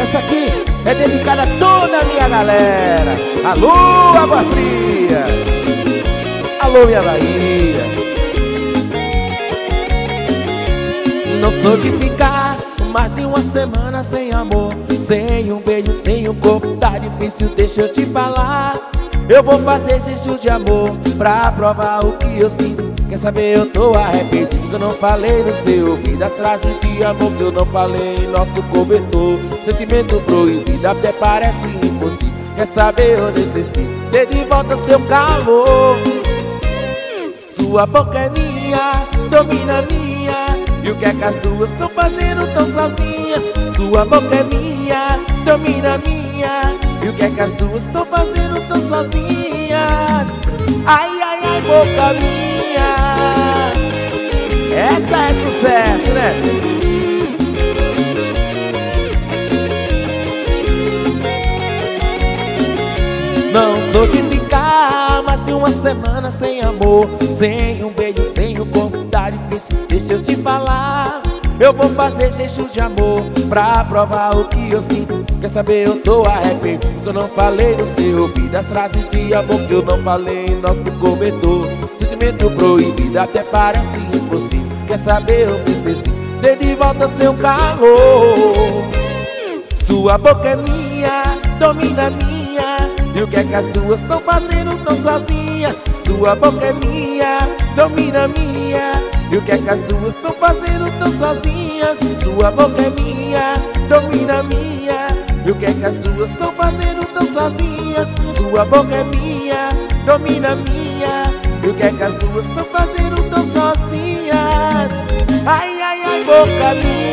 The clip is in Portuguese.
Essa aqui é dedicada a toda a minha galera. Alô, Água Fria. Alô, minha Bahia. Não sou de ficar mais de uma semana sem amor, sem um beijo, sem um corpo. Tá difícil, deixa eu te falar. Eu vou fazer jejum de amor pra provar o que eu sinto. Quer saber, eu tô arrependido que eu não falei no seu ouvido as frases de amor que eu não falei em nosso cobertor. Sentimento proibido até parece impossível. Quer saber, eu necessito ter de volta seu calor. Sua boca é minha, domina minha. E o que é que as duas estão fazendo tão sozinhas? Sua boca é minha, domina minha. E o que é que as duas estão fazendo tão sozinhas? Ai, ai, ai, boca minha. Essa é sucesso, né? Não sou de ficar mais de uma semana sem amor, sem um beijo, sem um corpo. Tá difícil, deixa eu te falar. Eu vou fazer jejum de amor pra provar o que eu sinto. Quer saber, eu tô arrependido que eu não falei no seu ouvido as frases de amor que eu não falei em nosso cobertor. Sentimento proibido até parece impossível. Quer saber, eu necessito ter de volta seu calor. Sua boca é minha, domina minha. E o que é que as duas estão fazendo tão sozinhas? Sua boca é minha, domina minha. E o que é que as duas estão fazendo tão sozinhas? Sua boca é minha, domina minha. E o que é que as duas estão fazendo tão sozinhas? Sua boca é minha, domina minha. E o que é que as duas estão fazendo tão sozinhas? Ai, ai, ai, boca minha.